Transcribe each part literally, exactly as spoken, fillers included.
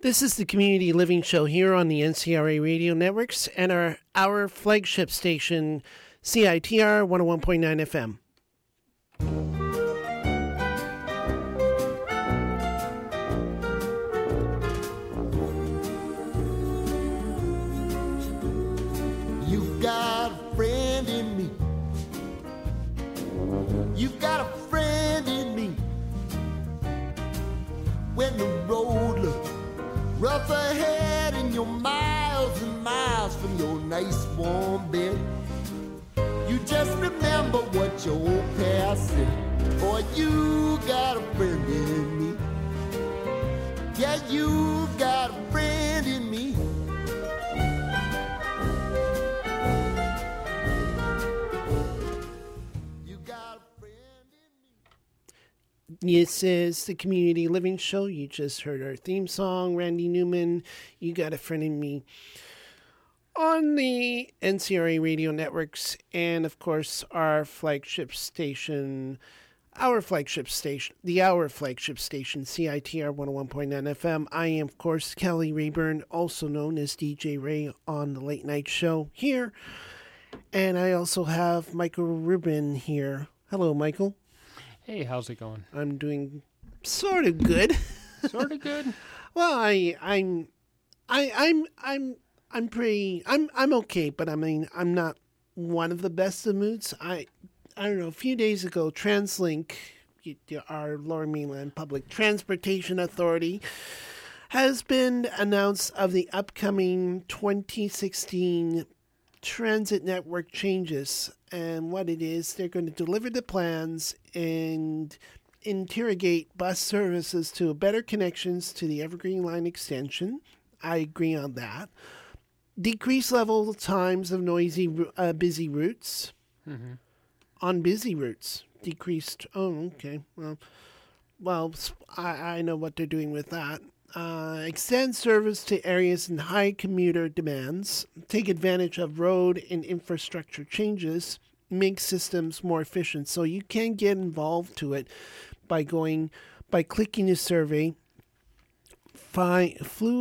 This is the Community Living Show here on the N C R A Radio Networks and our, our flagship station, C I T R one oh one point nine F M. You've got a friend in me. You've got a friend in me. When the road looks rough ahead and you're miles and miles from your nice warm bed, you just remember what your old past said. Boy, you got a friend in me. Yeah, you got a friend in me. You got a friend in me. This is the Community Living Show. You just heard our theme song, Randy Newman, You Got a Friend in Me, on the N C R A Radio Networks, and of course our flagship station, our flagship station, the our flagship station, C I T R one oh one point nine F M. I am, of course, Kelly Rayburn, also known as D J Ray on the Late Night Show here, and I also have Michael Rubin here. Hello, Michael. Hey, how's it going? I'm doing sort of good. Sort of good. Well, I, I'm, I, I'm, I'm, I'm pretty, I'm, I'm okay, but I mean, I'm not one of the best of moods. I, I don't know. A few days ago, TransLink, our Lower Mainland Public Transportation Authority, has been announced of the upcoming twenty sixteen transit network changes. And what it is, they're going to deliver the plans and interrogate bus services to better connections to the Evergreen Line extension. I agree on that. Decrease level times of noisy, uh, busy routes. Mm-hmm. On busy routes. Decreased. Oh, okay. Well, well, I, I know what they're doing with that. Uh, extend service to areas in high commuter demands. Take advantage of road and infrastructure changes. Make systems more efficient. So you can get involved to it by going, by clicking a survey. Find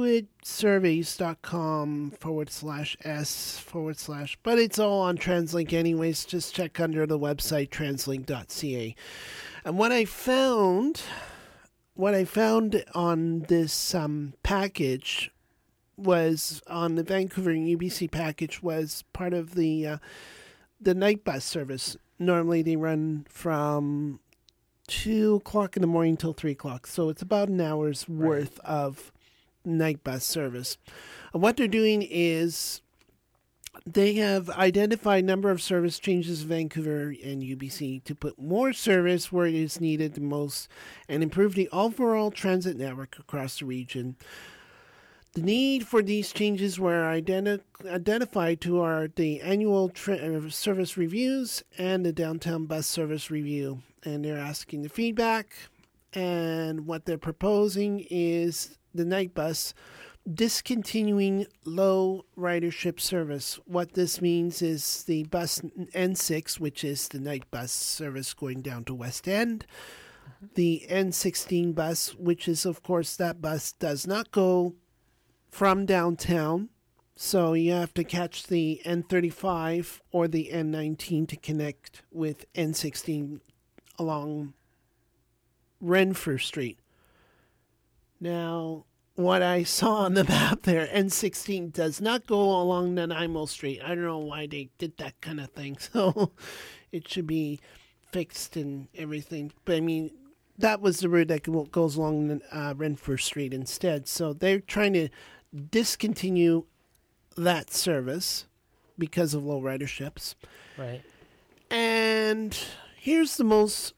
fluidsurveys.com forward slash S forward slash, but it's all on TransLink anyways. Just check under the website translink dot c a. And what I found, what I found on this um, package was on the Vancouver and U B C package was part of the uh, the night bus service. Normally they run from two o'clock in the morning till three o'clock. So it's about an hour's Right. worth of night bus service. And what they're doing is they have identified a number of service changes in Vancouver and U B C to put more service where it is needed the most and improve the overall transit network across the region. The need for these changes were identi- identified to our the annual tra- uh, service reviews and the downtown bus service review. And they're asking the feedback. And what they're proposing is the night bus discontinuing low ridership service. What this means is the bus N six, which is the night bus service going down to West End. Mm-hmm. The N sixteen bus, which is, of course, that bus does not go from downtown, so you have to catch the N thirty-five or the N nineteen to connect with N sixteen along Renfrew Street. Now, what I saw on the map there, N sixteen does not go along Nanaimo Street. I don't know why they did that kind of thing, so it should be fixed and everything. But I mean, that was the route that goes along uh, Renfrew Street instead. So they're trying to discontinue that service because of low riderships. Right. And here's the most,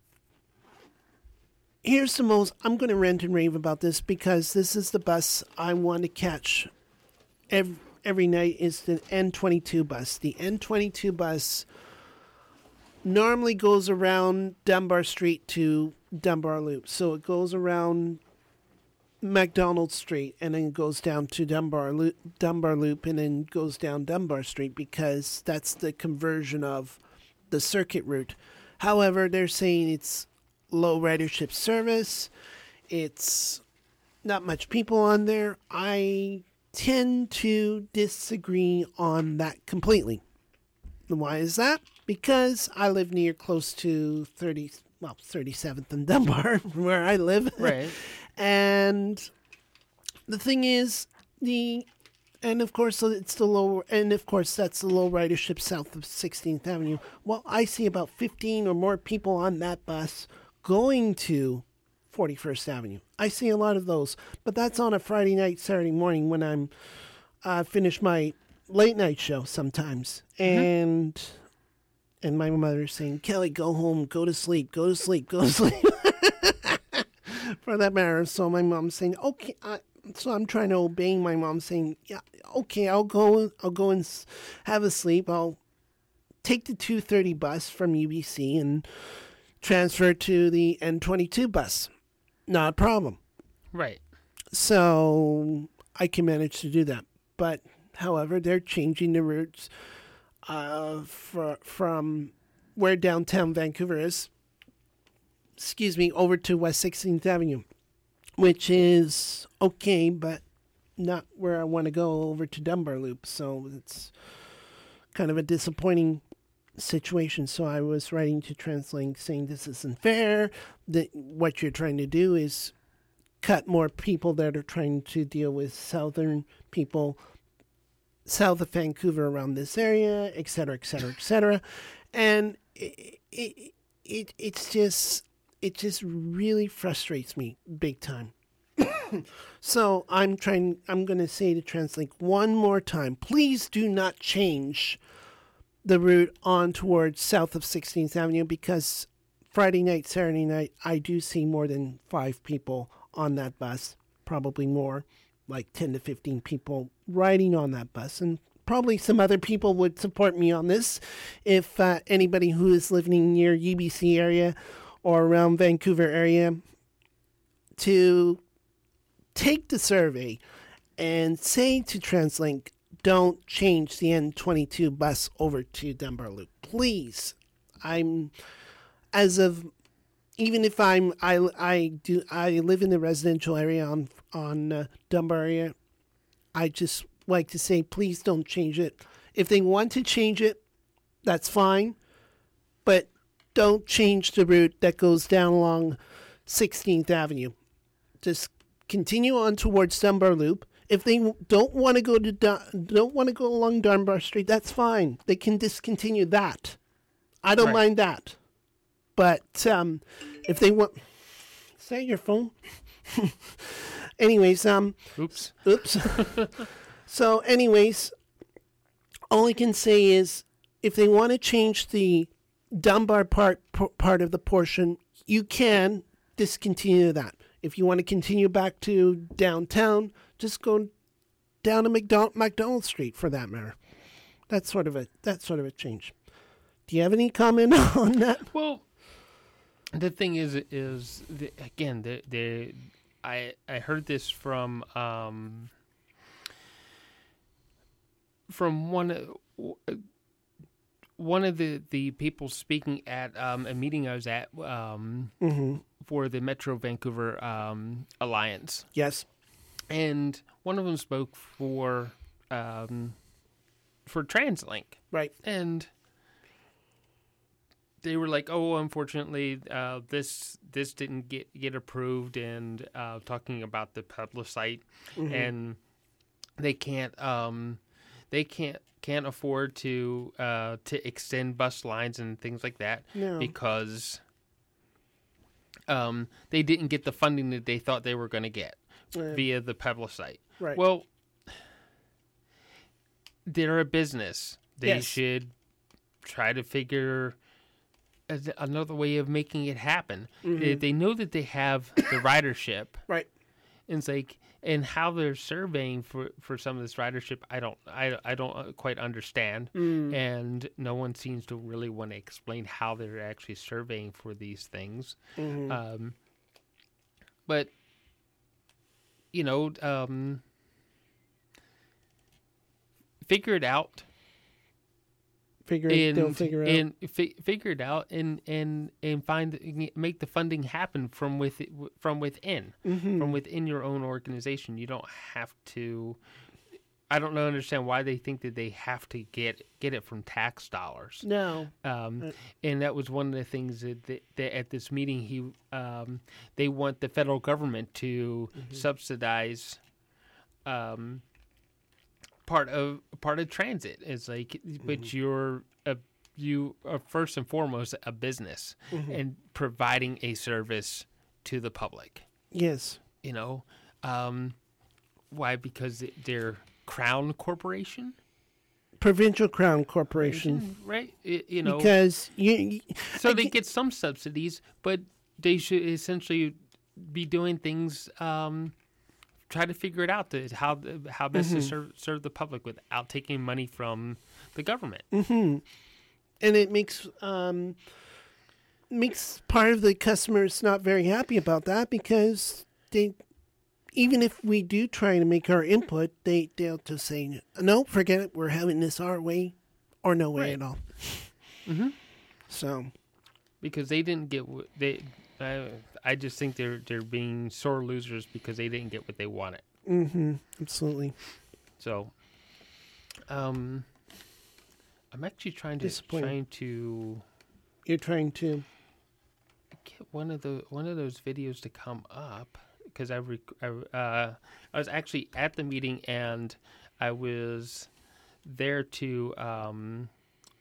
here's the most, I'm going to rant and rave about this because this is the bus I want to catch every, every night is the N twenty-two bus. The N twenty-two bus normally goes around Dunbar Street to Dunbar Loop. So it goes around McDonald Street and then goes down to Dunbar Loop, Dunbar Loop and then goes down Dunbar Street because that's the conversion of the circuit route. However, they're saying it's low ridership service. It's not much people on there. I tend to disagree on that completely. Why is that? Because I live near close to thirty, well, thirty-seventh and Dunbar, where I live. Right. And the thing is, the, and of course, it's the low, and of course, that's the low ridership south of sixteenth Avenue. Well, I see about fifteen or more people on that bus going to forty-first Avenue. I see a lot of those, but that's on a Friday night, Saturday morning when I'm uh, finish my late night show sometimes, Mm-hmm. and and my mother's saying, "Kelly, go home, go to sleep, go to sleep, go to sleep." For that matter, so my mom's saying, "Okay," I, so I'm trying to obey my mom, saying, "Yeah, okay, I'll go, I'll go and s- have a sleep. I'll take the two thirty bus from U B C and transfer to the N twenty-two bus. Not a problem." Right. So I can manage to do that. But, however, they're changing the routes uh, for, from where downtown Vancouver is, excuse me, over to West sixteenth Avenue, which is okay, but not where I want to go, over to Dunbar Loop. So it's kind of a disappointing situation. So I was writing to TransLink saying this isn't fair, that what you're trying to do is cut more people that are trying to deal with southern people south of Vancouver around this area, et cetera, et cetera, et cetera. And it, it, it it's just it just really frustrates me big time. So I'm trying I'm going to say to TransLink one more time, please do not change the route on towards south of sixteenth Avenue, because Friday night, Saturday night, I do see more than five people on that bus, probably more, like ten to fifteen people riding on that bus. And probably some other people would support me on this if uh, anybody who is living near U B C area or around Vancouver area to take the survey and say to TransLink, don't change the N twenty-two bus over to Dunbar Loop. Please. I'm, as of, even if I'm, I, I do, I live in the residential area on, on uh, Dunbar area, I just like to say, please don't change it. If they want to change it, that's fine, but don't change the route that goes down along sixteenth Avenue. Just continue on towards Dunbar Loop. If they don't want to go to Dun- don't want to go along Dunbar Street, that's fine. They can discontinue that. I don't Right. mind that. But um, if they want, is that your phone? Anyways, um, Oops. oops. So, anyways, all I can say is, if they want to change the Dunbar part p- part of the portion, you can discontinue that. If you want to continue back to downtown, just go down to McDonald, McDonald Street for that matter. That's sort of a that's sort of a change. Do you have any comment on that? Well, the thing is, is the, again, the the I I heard this from um from one of- one of the, the people speaking at um, a meeting I was at um, Mm-hmm. for the Metro Vancouver um, Alliance. Yes. And one of them spoke for um, for TransLink, Right. and they were like, "Oh, unfortunately, uh, this this didn't get get approved," and uh, talking about the Publicite, Mm-hmm. and they can't um, they can't can't afford to uh, to extend bus lines and things like that No. because um, they didn't get the funding that they thought they were going to get Uh, via the Publicite. right. Well, they're a business. They Yes. should try to figure a- another way of making it happen. They, they know that they have the ridership. Right. And it's like, and how they're surveying for, for some of this ridership, I don't, I, I don't uh, quite understand. Mm. And no one seems to really want to explain how they're actually surveying for these things. Mhm. Um, but you know, um, figure it out. figure it, they'll figure out. and fi- figure it out, and and and find make the funding happen from with from within, Mm-hmm. from within your own organization. You don't have to. I don't know, understand why they think that they have to get get it from tax dollars. No. Um, Uh, and that was one of the things that, that, that at this meeting he um, they want the federal government to Mm-hmm. subsidize um, part of part of transit. It's like, Mm-hmm. but you're a, you are first and foremost a business Mm-hmm. and providing a service to the public. Yes. You know, um, why? Because they're Crown Corporation. Provincial Crown Corporation. Right? Y- You know, Because you, you so I they get- get some subsidies, but they should essentially be doing things, um, try to figure it out to how how best Mm-hmm. to serve serve the public without taking money from the government. Mm-hmm. and it makes um, makes part of the customers not very happy about that because they, even if we do try to make our input, they they'll just say no, forget it. We're having this our way, or no way Right. at all. Mm-hmm. So Because they didn't get what they. I, I just think they're they're being sore losers because they didn't get what they wanted. mm-hmm, absolutely So, um, I'm actually trying to Disappointing. trying to you're trying to. get one of the one of those videos to come up because I, rec- I uh I was actually at the meeting and I was there to um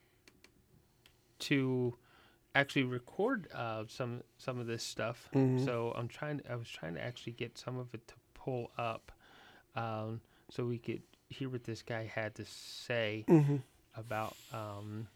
to actually record uh some some of this stuff. Mhm. So I'm trying I was trying to actually get some of it to pull up um so we could hear what this guy had to say Mm-hmm. about um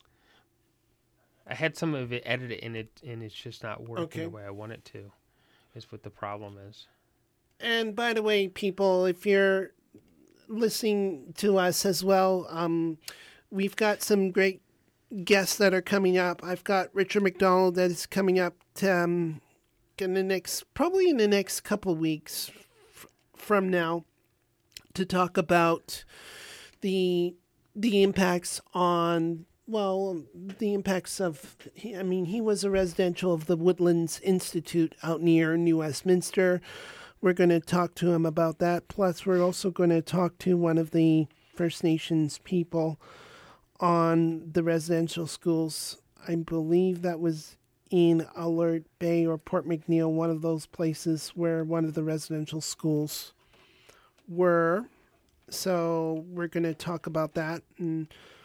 I had some of it edited and it and it's just not working Okay. the way I want it to. Is what the problem is. And by the way, people, if you're listening to us as well, um, we've got some great guests that are coming up. I've got Richard McDonald that is coming up to, um, in the next, probably in the next couple weeks f- from now, to talk about the the impacts on. Well, the impacts of, I mean, he was a residential of the Woodlands Institute out near New Westminster. We're going to talk to him about that. Plus, we're also going to talk to one of the First Nations people on the residential schools. I believe that was in Alert Bay or Port McNeill, one of those places where one of the residential schools were. So we're going to talk about that. And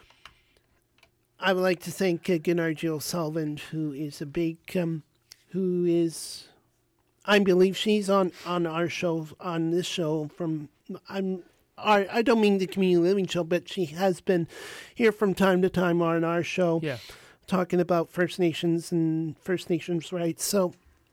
I would like to thank uh, Gennargio Sullivan, who is a big, um, who is, I believe she's on, on our show, on this show from, I'm, I, I don't mean the community living show, but she has been here from time to time on our show, Yeah. talking about First Nations and First Nations rights. So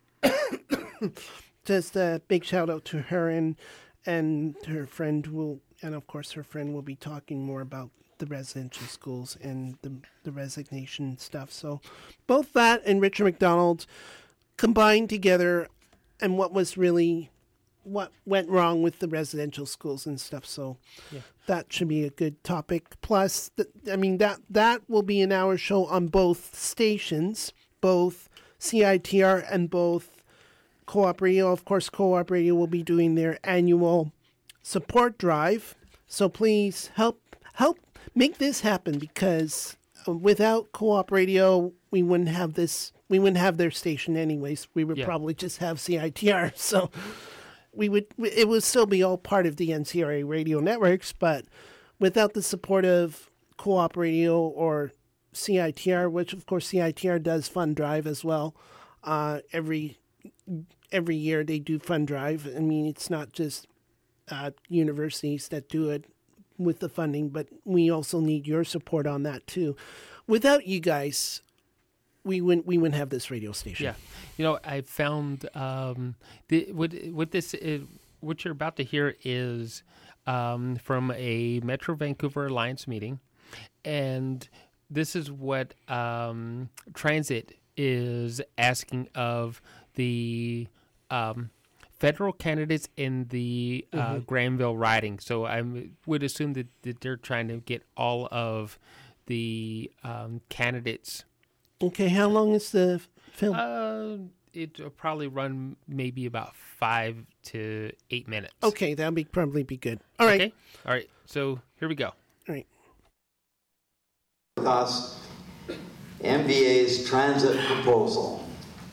just a big shout out to her and, and her friend will, and of course her friend will be talking more about the residential schools and the, the resignation stuff. So both that and Richard McDonald combined together and what was really, what went wrong with the residential schools and stuff. So Yeah. that should be a good topic. Plus, the, I mean, that, that will be an hour show on both stations, both C I T R and both Co-op Radio. Of course, Co-op Radio will be doing their annual support drive. So please help, help make this happen because without Co-op Radio, we wouldn't have this. We wouldn't have their station anyways. We would Yeah. probably just have C I T R. So we would. It would still be all part of the N C R A radio networks, but without the support of Co-op Radio or C I T R, which of course C I T R does Fund Drive as well. Uh, every every year they do Fund Drive. I mean, it's not just uh, universities that do it with the funding, but we also need your support on that too. Without you guys, we wouldn't we wouldn't have this radio station. Yeah, you know, I found um, the, what what this is, what you're about to hear is um, from a Metro Vancouver Alliance meeting, and this is what um, Transit is asking of the um, federal candidates in the uh, Granville riding. So I would assume that, that they're trying to get all of the um, candidates. Okay, how long is the f- film? Uh, it'll probably run maybe about five to eight minutes. Okay, that'll be probably be good. All right. Okay. All right. So here we go. All right. With us, M V A's transit proposal.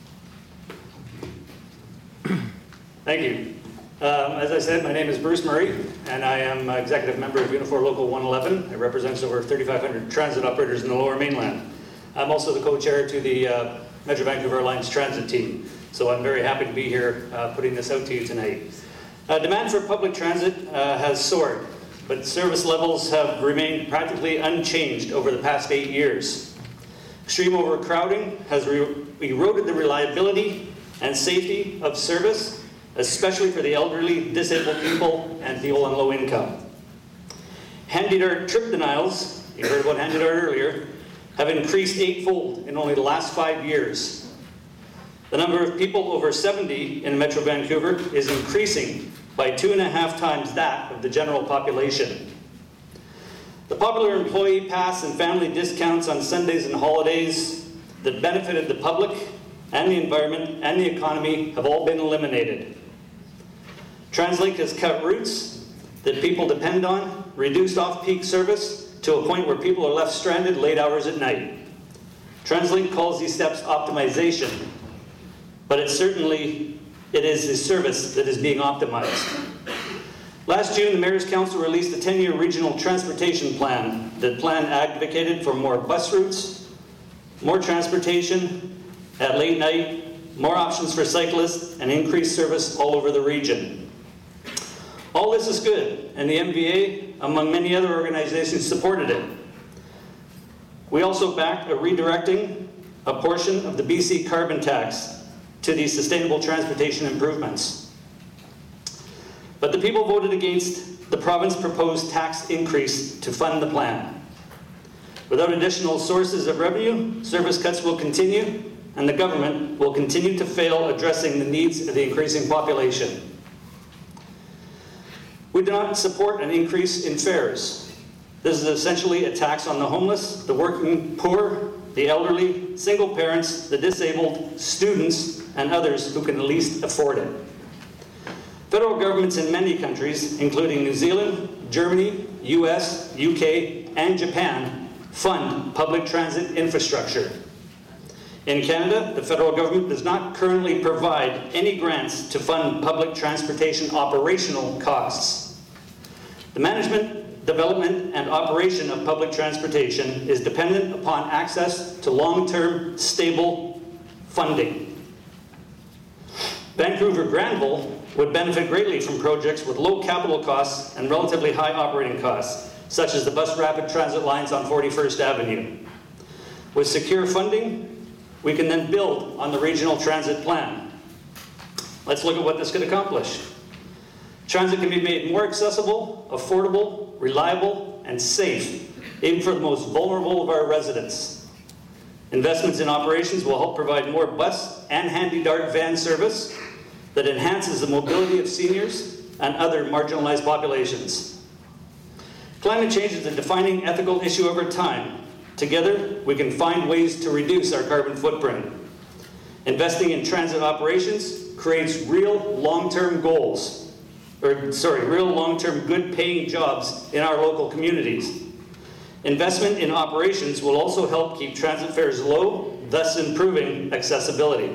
Thank you. Um, as I said, my name is Bruce Murray, and I am executive member of Unifor Local one eleven. I represent over thirty-five hundred transit operators in the Lower Mainland. I'm also the co-chair to the uh, Metro Vancouver Alliance Transit team, so I'm very happy to be here uh, putting this out to you tonight. Uh, demand for public transit uh, has soared, but service levels have remained practically unchanged over the past eight years. Extreme overcrowding has re- eroded the reliability and safety of service, especially for the elderly, disabled people, and people on low income. Handy-Dart trip denials, you heard about Handy-Dart earlier, have increased eightfold in only the last five years. The number of people over seventy in Metro Vancouver is increasing by two and a half times that of the general population. The popular employee pass and family discounts on Sundays and holidays that benefited the public and the environment and the economy have all been eliminated. TransLink has cut routes that people depend on, reduced off-peak service to a point where people are left stranded late hours at night. TransLink calls these steps optimization, but it certainly it is the service that is being optimized. Last June, the Mayor's Council released a ten-year regional transportation plan. The plan advocated for more bus routes, more transportation at late night, more options for cyclists, and increased service all over the region. All this is good, and the M V A, among many other organizations, supported it. We also backed a redirecting a portion of the B C carbon tax to these sustainable transportation improvements. But the people voted against the province's proposed tax increase to fund the plan. Without additional sources of revenue, service cuts will continue, and the government will continue to fail addressing the needs of the increasing population. We do not support an increase in fares. This is essentially a tax on the homeless, the working poor, the elderly, single parents, the disabled, students, and others who can least afford it. Federal governments in many countries, including New Zealand, Germany, U S, U K, and Japan, fund public transit infrastructure. In Canada, the federal government does not currently provide any grants to fund public transportation operational costs. The management, development, and operation of public transportation is dependent upon access to long-term, stable funding. Vancouver Granville would benefit greatly from projects with low capital costs and relatively high operating costs, such as the bus rapid transit lines on forty-first Avenue. With secure funding, we can then build on the regional transit plan. Let's look at what this could accomplish. Transit can be made more accessible, affordable, reliable, and safe, even for the most vulnerable of our residents. Investments in operations will help provide more bus and Handy-Dart van service that enhances the mobility of seniors and other marginalized populations. Climate change is a defining ethical issue over time. Together, we can find ways to reduce our carbon footprint. Investing in transit operations creates real long-term goals, or sorry, real long-term good-paying jobs in our local communities. Investment in operations will also help keep transit fares low, thus improving accessibility.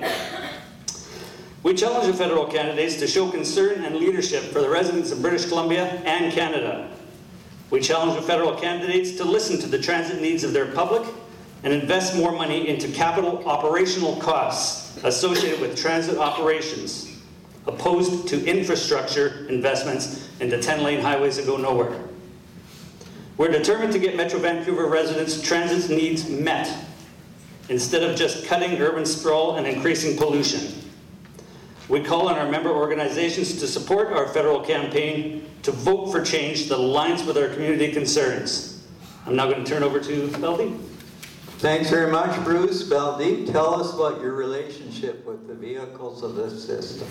We challenge the federal candidates to show concern and leadership for the residents of British Columbia and Canada. We challenge the federal candidates to listen to the transit needs of their public and invest more money into capital operational costs associated with transit operations, opposed to infrastructure investments into ten-lane highways that go nowhere. We're determined to get Metro Vancouver residents' transit needs met, instead of just cutting urban sprawl and increasing pollution. We call on our member organizations to support our federal campaign to vote for change that aligns with our community concerns. I'm now going to turn over to Baldeep. Thanks very much, Bruce. Baldeep, tell us about your relationship with the vehicles of this system.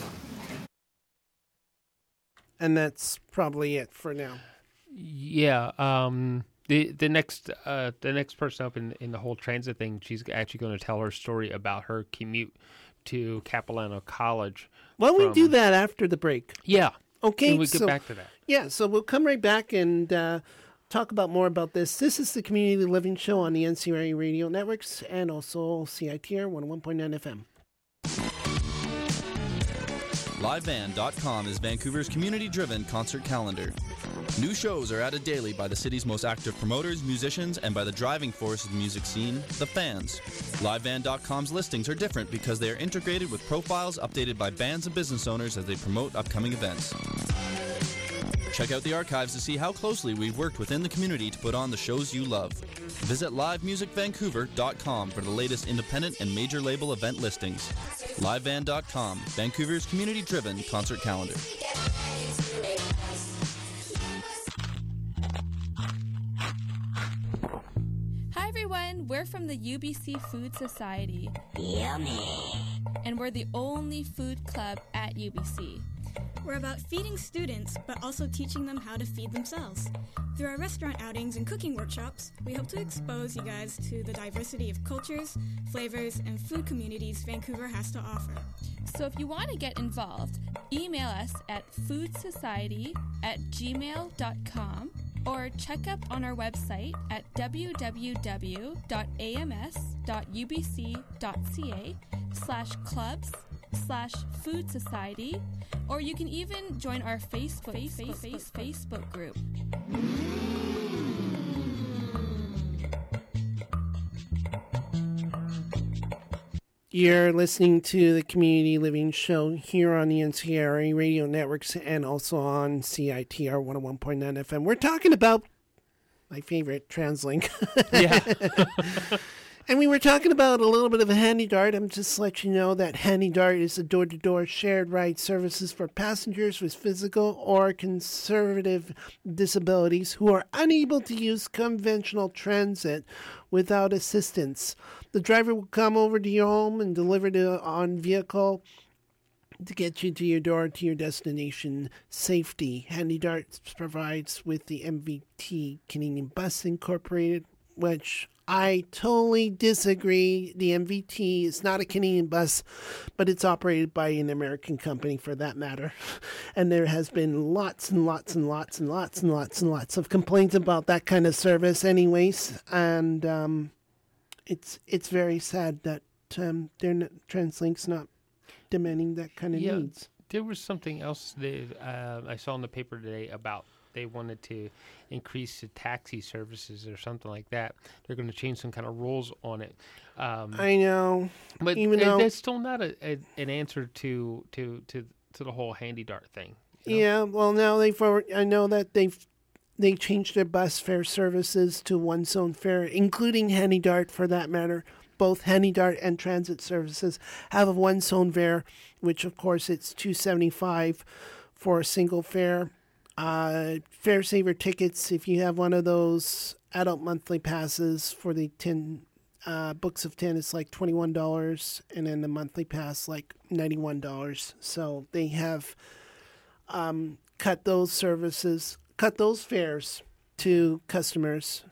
And that's probably it for now. Yeah, um, the the next uh, the next person up in, in the whole transit thing, she's actually going to tell her story about her commute to Capilano College. Why don't we from- do that after the break? Yeah. Okay, And we get so- back to that. Yeah, so we'll come right back and uh, talk about more about this. This is the Community Living Show on the N C R A Radio Networks and also C I T R one oh one point nine F M. live band dot com is Vancouver's community-driven concert calendar. New shows are added daily by the city's most active promoters, musicians, and by the driving force of the music scene, the fans. live band dot com's listings are different because they are integrated with profiles updated by bands and business owners as they promote upcoming events. Check out the archives to see how closely we've worked within the community to put on the shows you love. Visit live music vancouver dot com for the latest independent and major label event listings. live band dot com, Vancouver's community-driven concert calendar. Hi everyone, we're from the U B C Food Society. Yummy! And we're the only food club at U B C. We're about feeding students, but also teaching them how to feed themselves. Through our restaurant outings and cooking workshops, we hope to expose you guys to the diversity of cultures, flavors, and food communities Vancouver has to offer. So if you want to get involved, email us at foodsociety at gmail dot com or check up on our website at w w w dot a m s dot u b c dot c a slash clubs slash food society, or you can even join our Facebook Facebook, Facebook, Facebook group. You're listening to the Community Living Show here on the N C R A Radio Networks and also on C I T R one oh one point nine F M. We're talking about my favorite, TransLink. Yeah. And we were talking about a little bit of a Handy Dart. I'm just to let you know that Handy Dart is a door-to-door shared ride services for passengers with physical or conservative disabilities who are unable to use conventional transit without assistance. The driver will come over to your home and deliver the on vehicle to get you to your door, to your destination safety. Handy Dart provides with the M V T Canadian Bus Incorporated, which I totally disagree. The M V T is not a Canadian bus, but it's operated by an American company for that matter. And there has been lots and lots and lots and lots and lots and lots of complaints about that kind of service anyways. And um, it's it's very sad that um, they're not, TransLink's not demanding that kind of Yeah, needs. there was something else that uh, I saw in the paper today about they wanted to increase the taxi services or something like that. They're going to change some kind of rules on it. Um, I know, but even it- though that's still not a, a, an answer to, to, to, to the whole Handy Dart thing. you know? yeah, well now they've already, I know that they've they changed their bus fare services to one zone fare, including Handy Dart for that matter. Both Handy Dart and transit services have a one zone fare, which of course it's two seventy-five for a single fare. Uh, Fare Saver tickets, if you have one of those adult monthly passes for the ten uh, books of ten, it's like twenty-one dollars, and then the monthly pass like ninety-one dollars. So they have um, cut those services, cut those fares to customers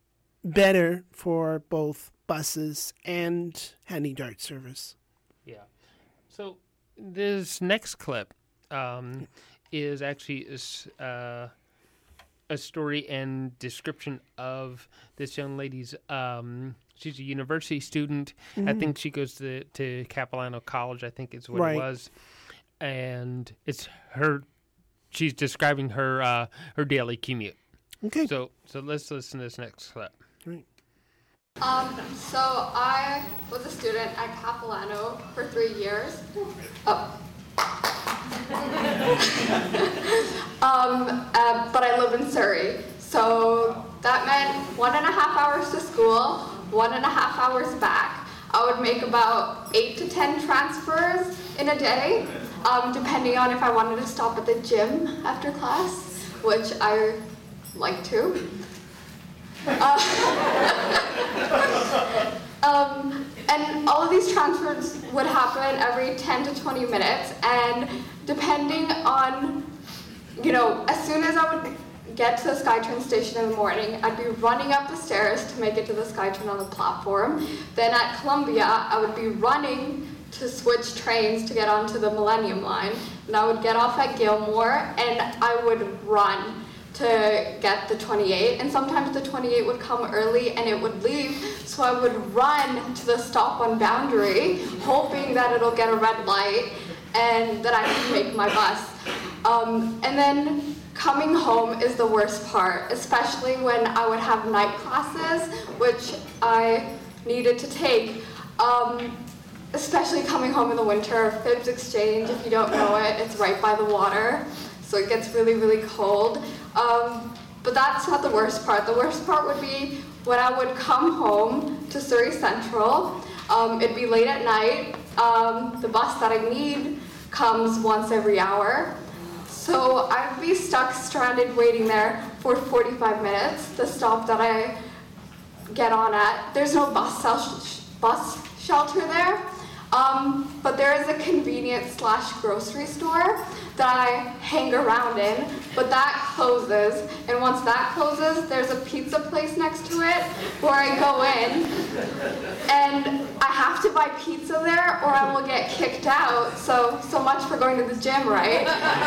better for both buses and Handy Dart service. Yeah. So this next clip um, is actually a, s- uh, a story and description of this young lady's. Um, she's a university student. I think she goes to to Capilano College. I think is what Right. it was, and it's her. She's describing her uh, her daily commute. Okay. So so let's listen to this next clip. Right. Um, so I was a student at Capilano for three years. Oh. um, uh, but I live in Surrey. So that meant one and a half hours to school, one and a half hours back. I would make about eight to ten transfers in a day, um, depending on if I wanted to stop at the gym after class, which I like to. Uh, um, and all of these transfers would happen every ten to twenty minutes, and depending on, you know, as soon as I would get to the SkyTrain station in the morning. I'd be running up the stairs to make it to the SkyTrain on the platform. Then at Columbia, I would be running to switch trains to get onto the Millennium Line. And I would get off at Gilmore, and I would run to get the twenty-eight. And sometimes the twenty-eight would come early and it would leave, so I would run to the stop on Boundary, hoping that it'll get a red light and that I can make my bus. Um, and then coming home is the worst part, especially when I would have night classes, which I needed to take. Um, especially coming home in the winter. Phibbs Exchange, if you don't know it, it's right by the water, so it gets really, really cold. Um, but that's not the worst part. The worst part would be when I would come home to Surrey Central. Um, it'd be late at night. Um, the bus that I need comes once every hour. So I'd be stuck, stranded, waiting there for forty-five minutes, the stop that I get on at. There's no bus, sel- bus shelter there, um, but there is a convenience slash grocery store that I hang around in, but that closes, and once that closes, there's a pizza place next to it where I go in, and I have to buy pizza there or I will get kicked out, so, so much for going to the gym, right?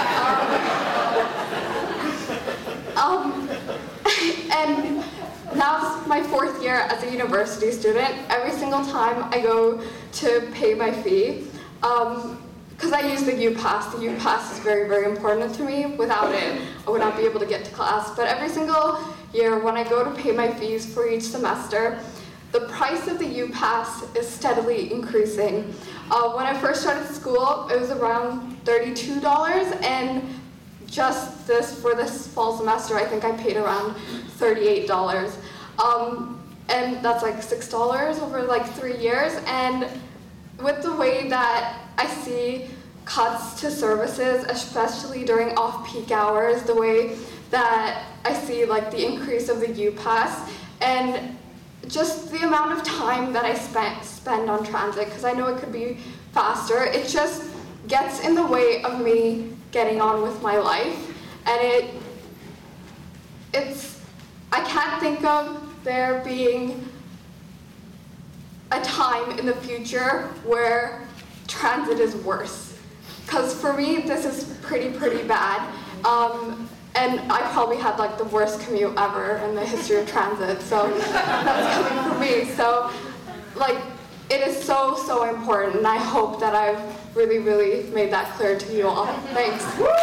Um, um, and now it's my fourth year as a university student. Every single time I go to pay my fee, um, because I use the U-Pass. The U-Pass is very, very important to me. Without it, I would not be able to get to class. But every single year when I go to pay my fees for each semester, the price of the U-Pass is steadily increasing. Uh, when I first started school, it was around thirty-two dollars, and just this for this fall semester, I think I paid around thirty-eight dollars. Um, and that's like six dollars over like three years. And with the way that I see cuts to services, especially during off-peak hours, the way that I see like the increase of the U-Pass, and just the amount of time that I spent spend on transit, because I know it could be faster, it just gets in the way of me getting on with my life, and it it's I can't think of there being a time in the future where transit is worse, because for me this is pretty pretty bad, um, and I probably had like the worst commute ever in the history of transit, so that's coming from me. So like it is so so important, and I hope that I've really really made that clear to you all. Thanks.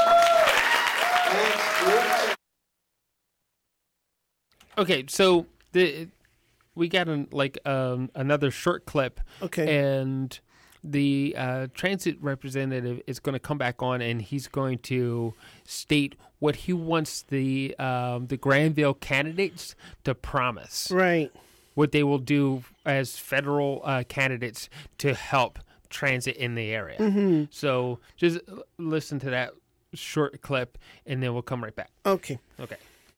Okay, so the we got an, like um, another short clip. Okay. And the uh, transit representative is going to come back on, and he's going to state what he wants the um, the Granville candidates to promise. Right. What they will do as federal uh, candidates to help transit in the area. Mm-hmm. So just listen to that short clip, and then we'll come right back. Okay. Okay.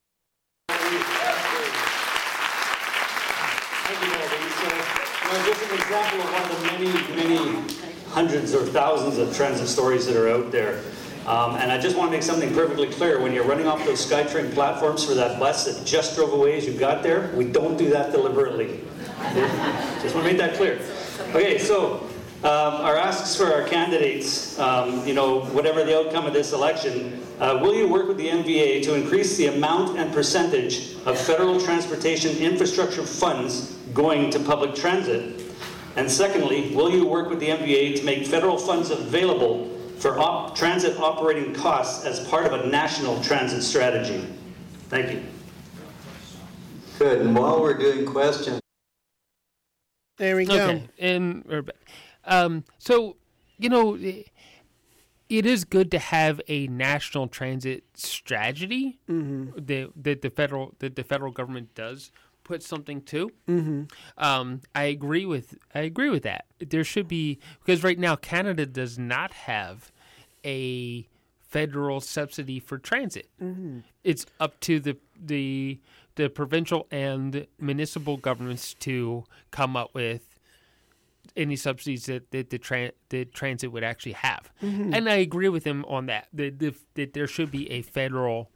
Thank you, Melody. So, you know, just an example of one of the many, many hundreds or thousands of transit stories that are out there. Um, and I just want to make something perfectly clear. When you're running off those SkyTrain platforms for that bus that just drove away as you got there, we don't do that deliberately. Just want to make that clear. Okay, so um, our asks for our candidates, um, you know, whatever the outcome of this election, uh, will you work with the M V A to increase the amount and percentage of federal transportation infrastructure funds going to public transit? And secondly, will you work with the M V A to make federal funds available for op- transit operating costs as part of a national transit strategy? Thank you. Good. And while we're doing questions, there we go. Okay, and um, so you know, it is good to have a national transit strategy mm-hmm. that, that the federal that the federal government does put something to. Mm-hmm. Um, I agree with I agree with that. There should be, because right now Canada does not have a federal subsidy for transit. Mm-hmm. It's up to the the the provincial and municipal governments to come up with any subsidies that, that the, tra- the transit would actually have. Mm-hmm. And I agree with him on that, that, that, that there should be a federal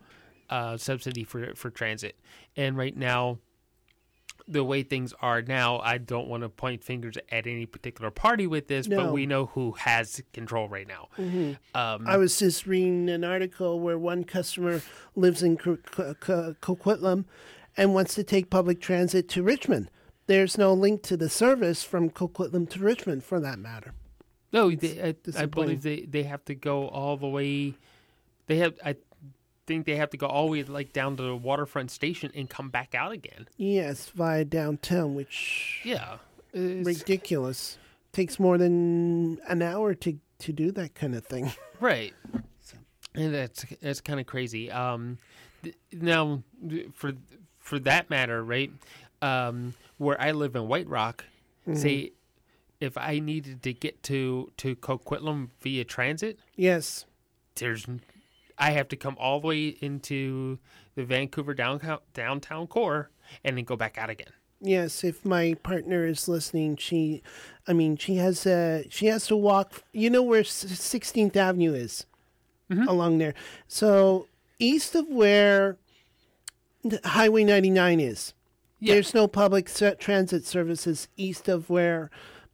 uh, subsidy for for transit. And right now, the way things are now, I don't want to point fingers at any particular party with this, No. but we know who has control right now. Mm-hmm. Um, I was just reading an article where one customer lives in Co- Co- Co- Coquitlam and wants to take public transit to Richmond. There's no link to the service from Coquitlam to Richmond, for that matter. No, they, I, I disappointing. believe they, they have to go all the way. They have, I think they have to go all the way like down to the waterfront station and come back out again. Yes, via downtown, which Yeah, it's, ridiculous. Takes more than an hour to, to do that kind of thing. right. And that's that's kind of crazy. Um, th- now for for that matter, right? Um, where I live in White Rock, Mm-hmm. say if I needed to get to to Coquitlam via transit, Yes. there's I have to come all the way into the Vancouver downtown downtown core and then go back out again. Yes, if my partner is listening, she, I mean, she has uh, she has to walk. You know where sixteenth Avenue is, Mm-hmm. along there. So east of where the Highway ninety-nine is, Yeah. there's no public se- transit services east of where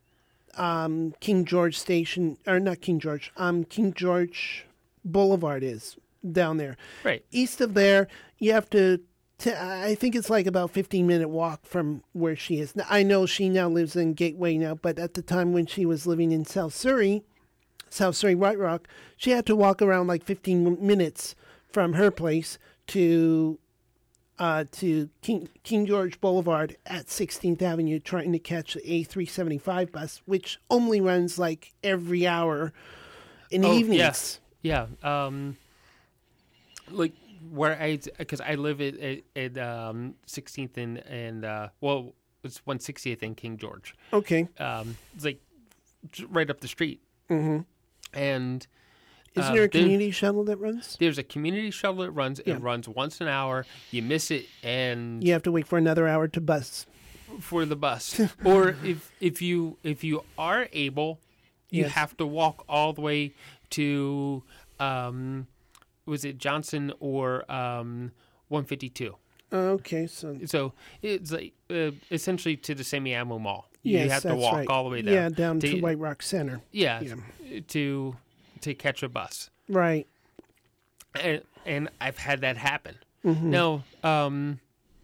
um, King George Station, or not King George, um, King George Boulevard is down there. Right. East of there, you have to. T- I think it's like about fifteen minute walk from where she is. Now, I know she now lives in Gateway now, but at the time when she was living in South Surrey, South Surrey White Rock, she had to walk around like fifteen minutes from her place to uh, to King King George Boulevard at sixteenth Avenue, trying to catch the A three seventy-five bus, which only runs like every hour in the Oh, evenings. Yeah. Um, like where I, because I live at, at, at um, sixteenth and, and uh, well, it's one sixtieth in King George. Okay. Um, it's like j- right up the street. Mm-hmm. And Isn't uh, there a there- community shuttle that runs? There's a community shuttle that runs. Yeah. It runs once an hour. You miss it, and You have to wait for another hour to bus. for the bus. Or if if you if you are able, you Yes. have to walk all the way to um, was it Johnson or um, one fifty-two. Okay, so So it's like uh, essentially to the Semi-Ammo Mall. You yes, have to that's walk right. all the way there. Yeah, down to, to White Rock Center. Yeah, Yeah. to to catch a bus. Right. And, and I've had that happen. Mm-hmm. Now, um,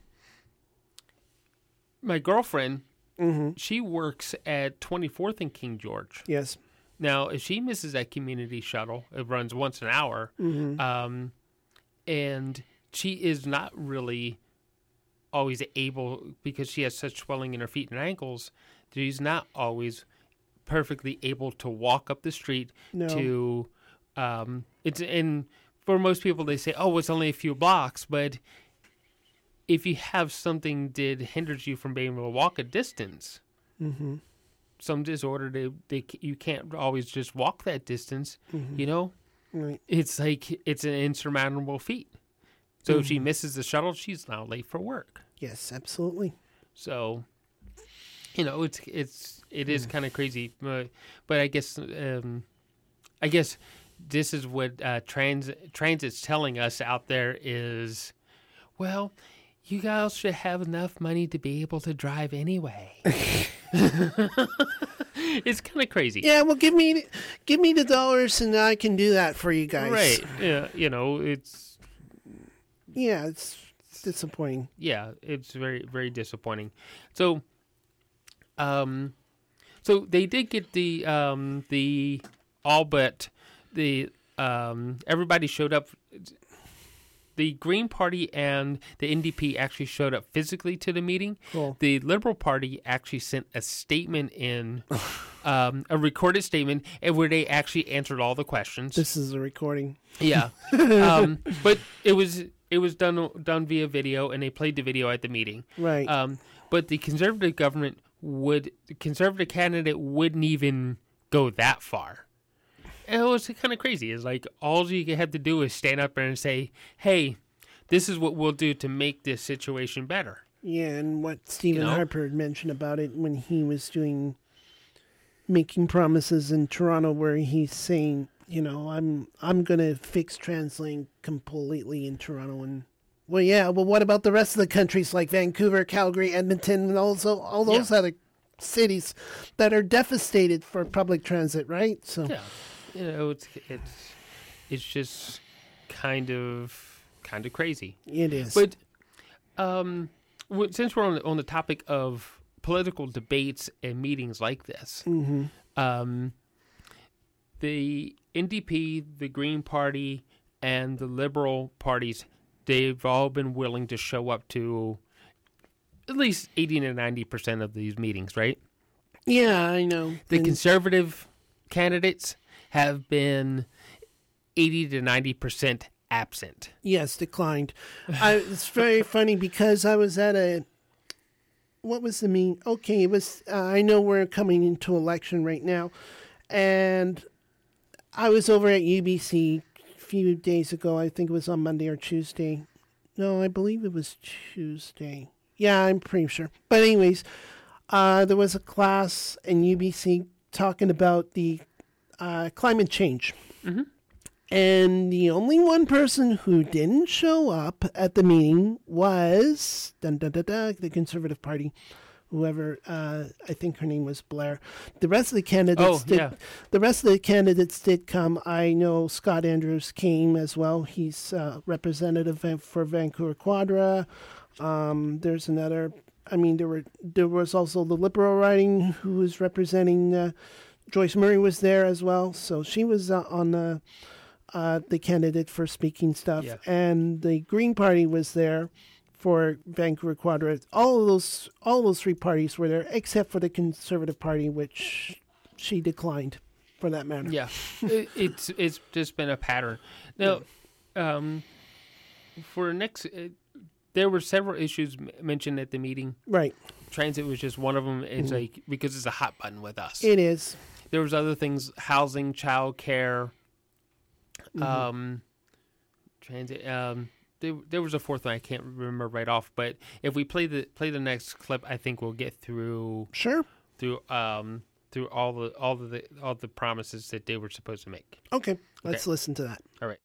my girlfriend, Mm-hmm. she works at twenty-fourth and King George. Yes. Now, if she misses that community shuttle, it runs once an hour, Mm-hmm. um, and she is not really always able, because she has such swelling in her feet and ankles, she's not always perfectly able to walk up the street No. to, um, it's, and for most people, they say, oh, it's only a few blocks, but if you have something that hinders you from being able to walk a distance, Mm-hmm. some disorder, they, they you can't always just walk that distance, you know? Right. It's like it's an insurmountable feat. So if she misses the shuttle, she's now late for work. Yes, absolutely. So, you know, it's it's it is kind of crazy, but but I guess um, I guess this is what uh, trans transit's telling us out there is, well, you guys should have enough money to be able to drive anyway. It's kind of crazy. Yeah, well, give me give me the dollars and I can do that for you guys. Right. Yeah, you know, it's Yeah, it's disappointing. yeah, it's very very disappointing. So um so they did get the um the all but the um everybody showed up. The Green Party and the N D P actually showed up physically to the meeting. Cool. The Liberal Party actually sent a statement in, um, a recorded statement, and where they actually answered all the questions. This is a recording. Yeah, um, but it was it was done done via video, and they played the video at the meeting. Right. Um, but the Conservative government would, the Conservative candidate wouldn't even go that far. And it was kind of crazy. It's like all you had to do is stand up there and say, "Hey, this is what we'll do to make this situation better." Yeah, and what Stephen You know? Harper had mentioned about it when he was doing making promises in Toronto, where he's saying you know, I'm I'm gonna fix TransLink completely in Toronto. And well, yeah. Well, what about the rest of the countries like Vancouver, Calgary, Edmonton, and also all those Yeah. other cities that are devastated for public transit, right? So Yeah, you know, it's it's it's just kind of kind of crazy. it is. But um, w- since we're on the, on the topic of political debates and meetings like this, mm-hmm. um, the N D P, the Green Party, and the Liberal parties, they've all been willing to show up to at least eighty to ninety percent of these meetings, right? Yeah, I know. The And- conservative candidates have been eighty to ninety percent absent. Yes, declined. I, it's very funny because I was at a, what was the mean? Okay, it was, uh, I know we're coming into election right now, and I was over at U B C a few days ago. I think it was on Monday or Tuesday. No, I believe it was Tuesday. Yeah, I'm pretty sure. But anyways, uh, there was a class in U B C talking about the uh, climate change. Mm-hmm. And the only one person who didn't show up at the meeting was dun, dun, dun, dun, the Conservative Party, whoever, uh, I think her name was Blair. The rest of the candidates Oh, did. yeah. The rest of the candidates did come. I know Scott Andrews came as well. He's uh, representative for Vancouver Quadra. Um, there's another. I mean, there were there was also the Liberal riding who was representing. Uh, Joyce Murray was there as well, so she was uh, on the. Uh, the candidate for speaking stuff, Yeah. and the Green Party was there for Vancouver Quadra. All of those, all those three parties were there, except for the Conservative Party, which she declined, for that matter. Yeah, it, it's it's just been a pattern. Now, um, for next, uh, there were several issues m- mentioned at the meeting. Right. Transit was just one of them. It's Mhm. like because it's a hot button with us. It is. There was other things: housing, child care. Mhm. Um, transit. Um, there, there was a fourth one I can't remember right off. But if we play the play the next clip, I think we'll get through. Sure. Through um through all the all the all the promises that they were supposed to make. Okay, let's Okay. listen to that. All right.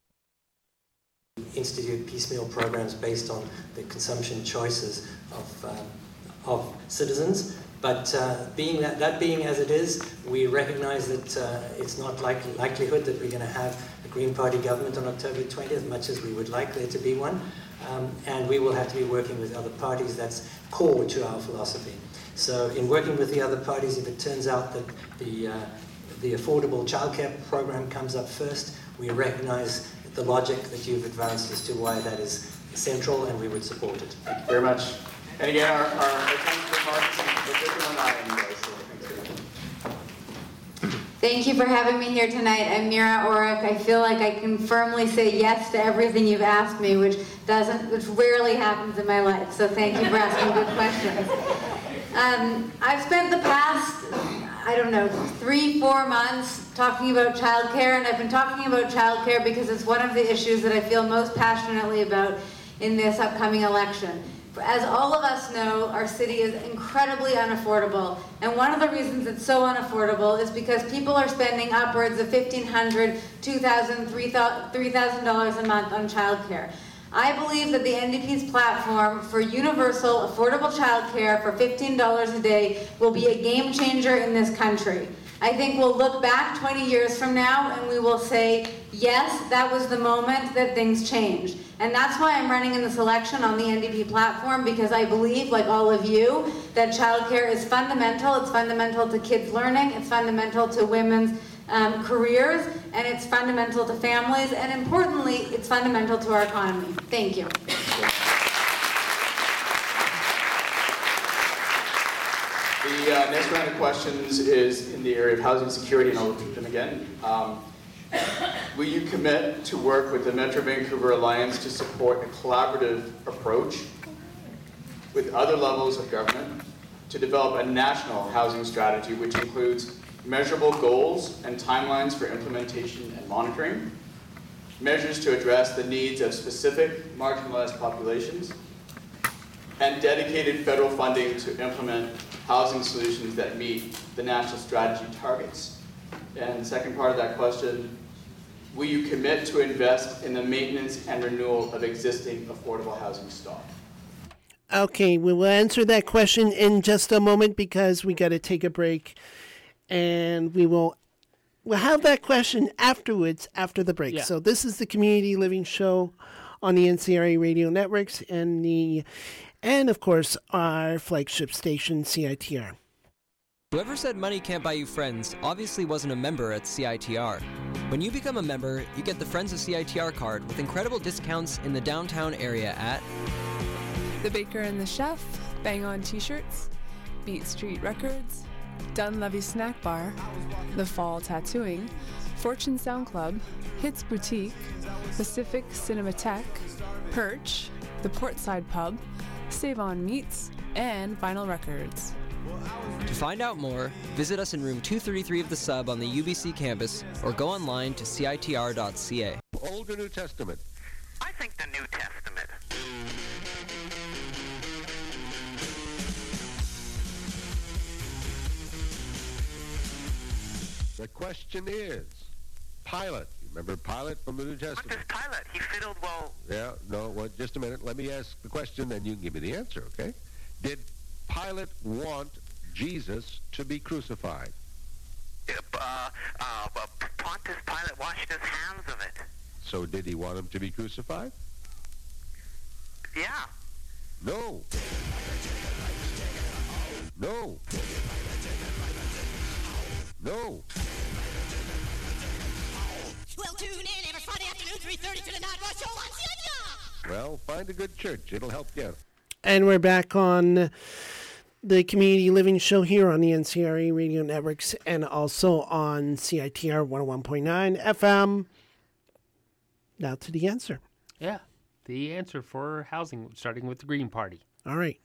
Institute piecemeal programs based on the consumption choices of uh, of citizens. But uh, being that, that being as it is, we recognize that uh, it's not like likelihood that we're going to have a Green Party government on October twentieth, much as we would like there to be one. Um, and we will have to be working with other parties. That's core to our philosophy. So in working with the other parties, if it turns out that the, uh, the affordable childcare program comes up first, we recognize the logic that you've advanced as to why that is central, and we would support it. Thank you very much. And again, our, our, our thanks to Mark and the different one I am guys, so thanks very much. Thank you for having me here tonight. I'm Mira Orrick. I feel like I can firmly say yes to everything you've asked me, which doesn't, which rarely happens in my life. So thank you for asking good questions. Um, I've spent the past, I don't know, three, four months talking about childcare, and I've been talking about childcare because it's one of the issues that I feel most passionately about in this upcoming election. As all of us know, our city is incredibly unaffordable, and one of the reasons it's so unaffordable is because people are spending upwards of fifteen hundred dollars, two thousand dollars, three thousand dollars a month on childcare. I believe that the N D P's platform for universal affordable childcare for fifteen dollars a day will be a game changer in this country. I think we'll look back twenty years from now and we will say, yes, that was the moment that things changed. And that's why I'm running in this election on the N D P platform, because I believe, like all of you, that childcare is fundamental. It's fundamental to kids' learning. It's fundamental to women's um, careers. And it's fundamental to families. And importantly, it's fundamental to our economy. Thank you. The uh, next round of questions is in the area of housing security, and I'll repeat them again. Um, will you commit to work with the Metro Vancouver Alliance to support a collaborative approach with other levels of government to develop a national housing strategy which includes measurable goals and timelines for implementation and monitoring, measures to address the needs of specific marginalized populations, and dedicated federal funding to implement housing solutions that meet the national strategy targets? And the second part of that question, will you commit to invest in the maintenance and renewal of existing affordable housing stock? Okay, we will answer that question in just a moment because we got to take a break, and we will we'll have that question afterwards after the break. Yeah. So this is the Community Living Show on the N C R A radio networks and the and of course our flagship station C I T R. Whoever said money can't buy you friends obviously wasn't a member at C I T R. When you become a member, you get the Friends of C I T R card with incredible discounts in the downtown area at The Baker and the Chef, Bang On T-shirts, Beat Street Records, Dunleavy Snack Bar, The Fall Tattooing, Fortune Sound Club, Hits Boutique, Pacific Cinematheque, Perch, The Portside Pub, Save On Meats, and Vinyl Records. To find out more, visit us in room two thirty-three of the Sub on the U B C campus or go online to C I T R dot C A. Old or New Testament? I think the New Testament. The question is, Pilate. You remember Pilate from the New Testament? What does Pilate? He fiddled well. Yeah, no, well, just a minute. Let me ask the question, then you can give me the answer, okay? Did Pilate want Jesus to be crucified? Uh, uh, Pontius Pilate washed his hands of it. So did he want him to be crucified? Yeah. No. No. No. Well, tune in every Friday afternoon, three thirty to the Night Rush Show on C I T R. Well, find a good church. It'll help you out. And we're back on the Community Living Show here on the N C R A radio networks and also on C I T R one oh one point nine F M. Now to the answer. Yeah, the answer for housing, starting with the Green Party. All right.